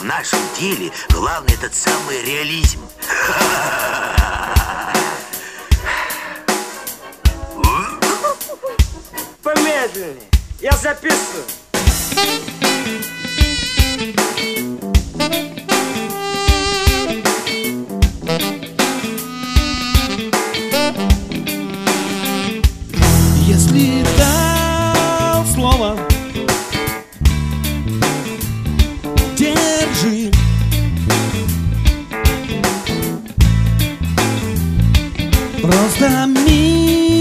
нашем деле главный этот самый реализм. Помедленнее, я записываю.